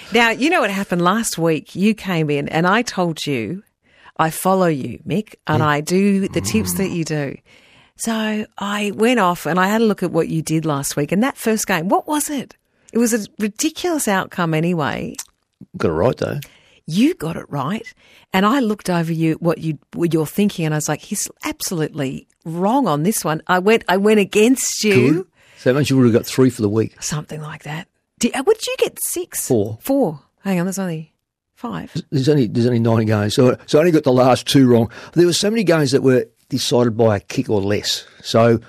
Now, you know what happened last week? You came in and I told you I follow you, Mick, and I do the tips that you do. So I went off and I had a look at what you did last week. And that first game, what was it? It was a ridiculous outcome anyway. Got it right, though. You got it right. And I looked over what you're thinking, and I was like, he's absolutely wrong on this one. I went against you. Good. So that means you would have got 3 for the week. Something like that. What did you get? 6? 4. 4. Hang on, there's only 5. There's only 9 games, so I only got the last 2 wrong. There were so many games that were decided by a kick or less. So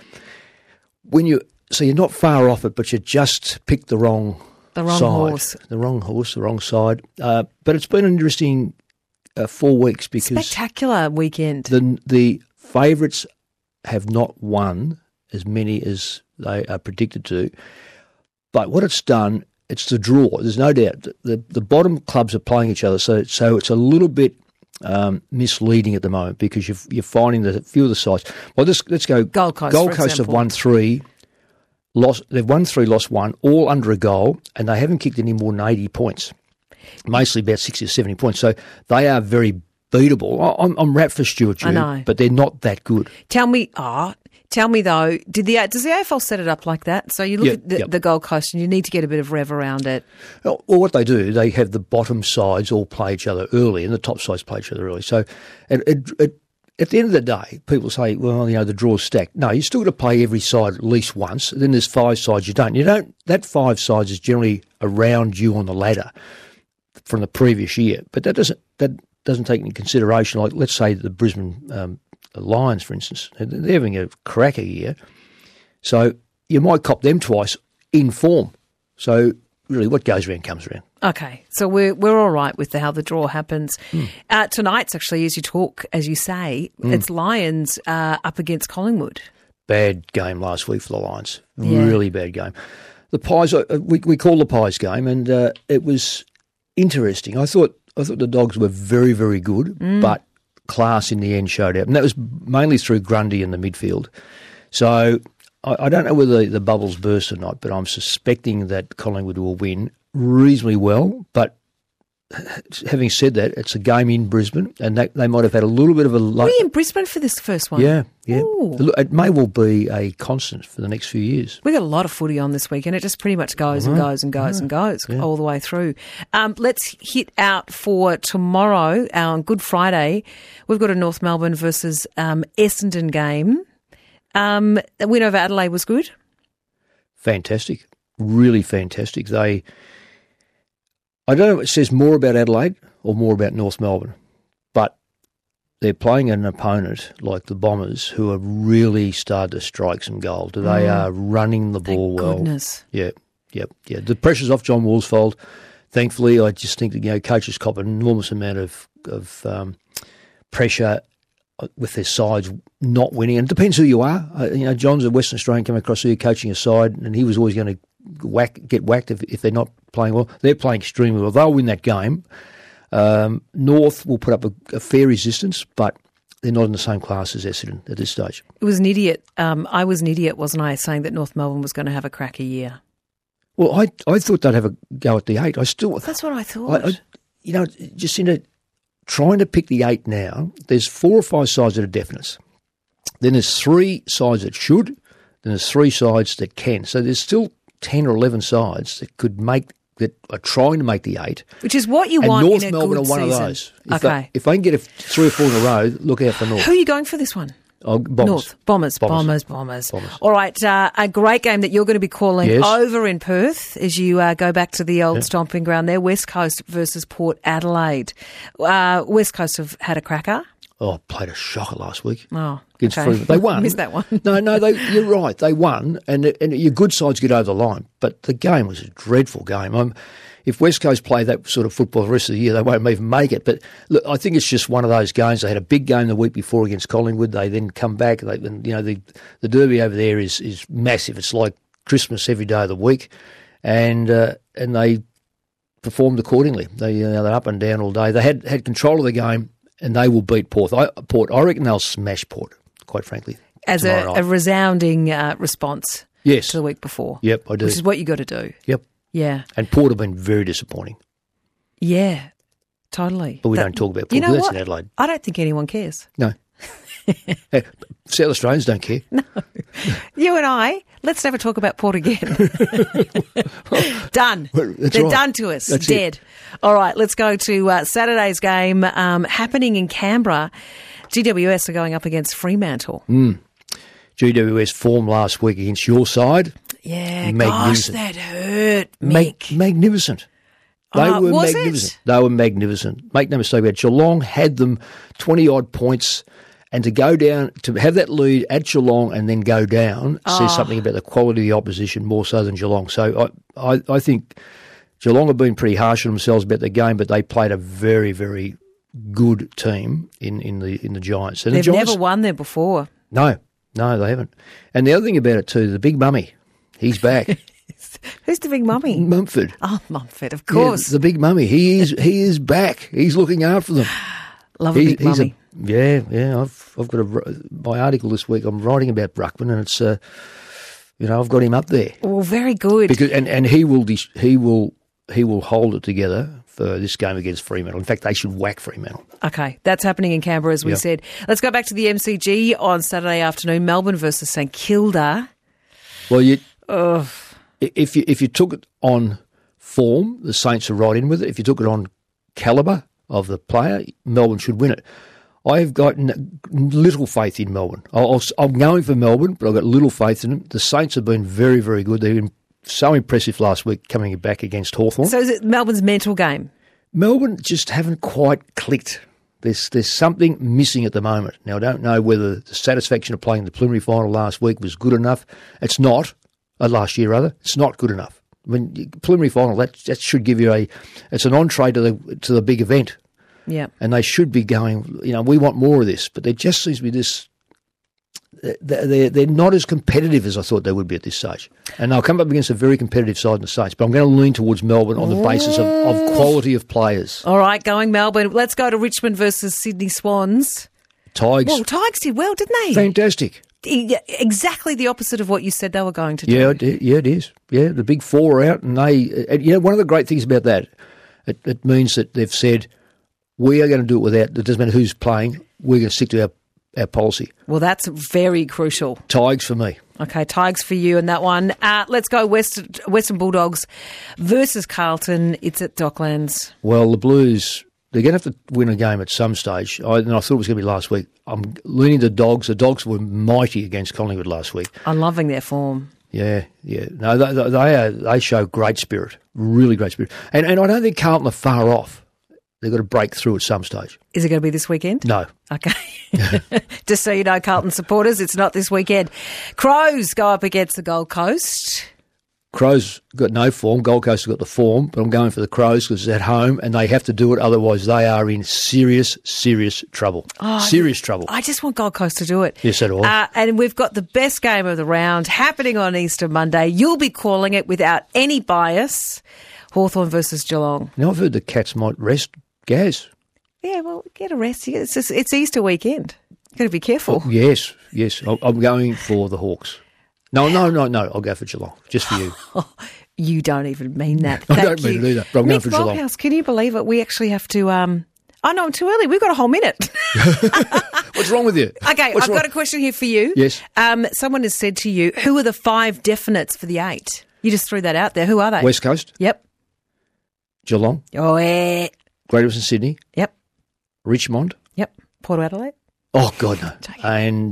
you're not far off it, but you just picked the wrong horse. The wrong horse, the wrong side. But it's been an interesting 4 weeks because spectacular weekend. The favourites have not won as many as they are predicted to. But what it's done, it's the draw. There's no doubt. The bottom clubs are playing each other, so it's a little bit misleading at the moment because you're finding that a few of the sides. Well, let's go. Gold Coast. Gold Coast have won 3. They've won 3, lost 1, all under a goal, and they haven't kicked any more than 80 points. Mostly about 60 or 70 points. So they are very beatable. I'm wrapped for Stuart Dew, I know. but they're not that good. Tell me though, does the AFL set it up like that? So you look at the Gold Coast and you need to get a bit of rev around it. Well, what they do, they have the bottom sides all play each other early and the top sides play each other early. So at the end of the day, people say, well, the draw's stacked. No, you still got to play every side at least once. Then there's 5 sides you don't. That 5 sides is generally around you on the ladder from the previous year. But that doesn't take into consideration, like let's say the Brisbane Lions, for instance. They're having a cracker year. So you might cop them twice in form. So really what goes around comes around. Okay, so we're all right with how the draw happens. Tonight's actually, as you say, it's Lions up against Collingwood. Bad game last week for the Lions. Yeah. Really bad game. The Pies, we call the Pies game, and it was interesting. I thought the Dogs were very, very good, but class in the end showed out, and that was mainly through Grundy in the midfield. So I don't know whether the bubbles burst or not, but I'm suspecting that Collingwood will win reasonably well. But having said that, it's a game in Brisbane, and they might have had a little bit of a... Were you in Brisbane for this first one? Yeah. Ooh. It may well be a constant for the next few years. We got a lot of footy on this weekend. It just pretty much goes and goes and goes and goes all the way through. Let's hit out for tomorrow, on Good Friday. We've got a North Melbourne versus Essendon game. The win over Adelaide was good? Fantastic. Really fantastic. I don't know if it says more about Adelaide or more about North Melbourne, but they're playing an opponent like the Bombers who have really started to strike some gold. They are running the ball well. Goodness. Yeah. The pressure's off John Woolsfold. Thankfully, I just think that coaches cop an enormous amount of pressure with their sides not winning. And it depends who you are. John's a Western Australian coming across here coaching a side, and he was always going to get whacked if they're not playing well. They're playing extremely well. They'll win that game. North will put up a fair resistance, but they're not in the same class as Essendon at this stage. It was an idiot. I was an idiot, wasn't I, saying that North Melbourne was going to have a cracker year? Well, I thought they'd have a go at the 8. That's what I thought. Just trying to pick the 8 now, there's 4 or 5 sides that are definites. Then there's 3 sides that should. Then there's 3 sides that can. So there's still 10 or 11 sides that are trying to make the 8. Which is what you want North in a Melbourne good are one season. of those. If they can get 3 or 4 in a row, look out for North. Who are you going for this one? Bombers. Bombers. All right, a great game that you're going to be calling over in Perth as you go back to the old stomping ground there, West Coast versus Port Adelaide. West Coast have had a cracker. Oh, played a shocker last week. Oh, against Freeman. They won. Missed that one. No, you're right. They won, and your good sides get over the line. But the game was a dreadful game. If West Coast play that sort of football the rest of the year, they won't even make it. But look, I think it's just one of those games. They had a big game the week before against Collingwood. They then come back. The derby over there is massive. It's like Christmas every day of the week, and they performed accordingly. They're up and down all day. They had control of the game, and they will beat Port. I reckon they'll smash Port, quite frankly. As a resounding response to the week before. Yep, I do. Which is what you got to do. Yep. Yeah. And Port have been very disappointing. Yeah, totally. But we don't talk about Port. You know That's what? in Adelaide. I don't think anyone cares. No. Hey, South Australians don't care. No. You and I, let's never talk about Port again. Done. That's They're right. done to us. That's Dead. it. All right, let's go to Saturday's game happening in Canberra. GWS are going up against Fremantle. GWS form last week against your side. Yeah, gosh, Magnificent. that hurt, Mick. Magnificent. They were was magnificent. it? They were magnificent. Make no mistake about it. Geelong had them 20-odd points, and to go down, to have that lead at Geelong and then go down says something about the quality of the opposition more so than Geelong. So I think Geelong have been pretty harsh on themselves about the game, but they played a very, very good team in the Giants. And They've the Giants, never won there before. No, they haven't. And the other thing about it too, the big mummy, he's back. Who's the big mummy? Mumford. Oh, Mumford, of Yeah, course. the big mummy. He is back. He's looking after them. Love a big mummy. Yeah. I've got my article this week. I'm writing about Bruckman, and it's I've got him up there Well, very good. because and he will hold it together for this game against Fremantle. In fact, they should whack Fremantle. Okay, that's happening in Canberra, as we Yep. said. Let's go back to the MCG on Saturday afternoon. Melbourne versus St Kilda. Well, if you took it on form, the Saints are right in with it. If you took it on calibre of the player, Melbourne should win it. I've got little faith in Melbourne. I'm going for Melbourne, but I've got little faith in them. The Saints have been very, very good. They've been so impressive last week coming back against Hawthorn. So is it Melbourne's mental game? Melbourne just haven't quite clicked. There's something missing at the moment. Now, I don't know whether the satisfaction of playing the preliminary final last week was good enough. It's not. Last year, rather. It's not good enough. I mean, preliminary final, that should give you it's an entree to the big event. Yeah. And they should be going, we want more of this. But there just seems to be this, they're not as competitive as I thought they would be at this stage. And they'll come up against a very competitive side in the Saints. But I'm going to lean towards Melbourne on the basis of quality of players. All right, going Melbourne. Let's go to Richmond versus Sydney Swans. Tigers, Well, Tigers did well, didn't they? fantastic. Exactly the opposite of what you said they were going to do. Yeah, it is. Yeah, the big four are out. And one of the great things about that, it means that they've said, we are going to do it without, it doesn't matter who's playing, we're going to stick to our policy. Well, that's very crucial. Tigers for me. Okay, Tigers for you in that one. Let's go Western Bulldogs versus Carlton. It's at Docklands. Well, the Blues, they're going to have to win a game at some stage. I thought it was going to be last week. I'm leaning the Dogs. The Dogs were mighty against Collingwood last week. I'm loving their form. Yeah. No, they show great spirit, really great spirit. And I don't think Carlton are far off. They've got to break through at some stage. Is it going to be this weekend? No. Okay. Just so you know, Carlton supporters, it's not this weekend. Crows go up against the Gold Coast. Crows got no form. Gold Coast have got the form, but I'm going for the Crows because it's at home and they have to do it. Otherwise, they are in serious trouble. Serious trouble. I just want Gold Coast to do it. Yes, at all. And we've got the best game of the round happening on Easter Monday. You'll be calling it without any bias. Hawthorn versus Geelong. Now, I've heard the Cats might rest Gaz. Yeah, well, get a rest. It's Easter weekend. You've got to be careful. Oh, yes. I'm going for the Hawks. No. I'll go for Geelong, just for you. You don't even mean that. I Thank don't mean you. it either, but I'm going Mick for Geelong. Malthouse, can you believe it? We actually have to... Oh, no, I'm too early. We've got a whole minute. What's wrong with you? Okay, What's I've wrong? got a question here for you. Yes. Someone has said to you, who are the 5 definites for the 8? You just threw that out there. Who are they? West Coast, Yep. Geelong, Oh, yeah. Greater Western Sydney, Yep. Richmond. Yep. Port Adelaide. Oh God, no. Take it. And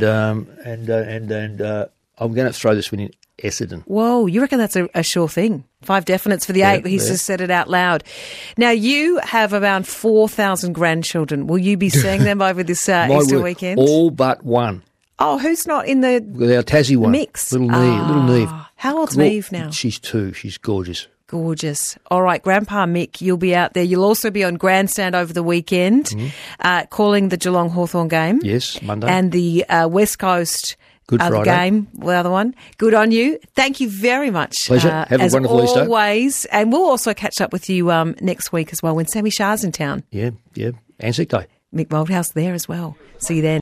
I'm going to throw this one in Essendon. Whoa, you reckon that's a sure thing? 5 definites for the 8. He's just said it out loud. Now, you have around 4,000 grandchildren. Will you be seeing them over this Easter weekend? All but one. Oh, who's not in the With our Tassie one. mix? Little Neve. How old's Neve now? She's 2. She's gorgeous. Gorgeous. All right, Grandpa Mick, you'll be out there. You'll also be on Grandstand over the weekend, calling the Geelong Hawthorn game. Yes, Monday. And the West Coast Good the Friday. game, the other one. Good on you. Thank you very much. Pleasure. Have a wonderful Easter. As always. And we'll also catch up with you next week as well when Sammy Shah's in town. Yeah. Anzac Day. Mick Malthouse there as well. See you then.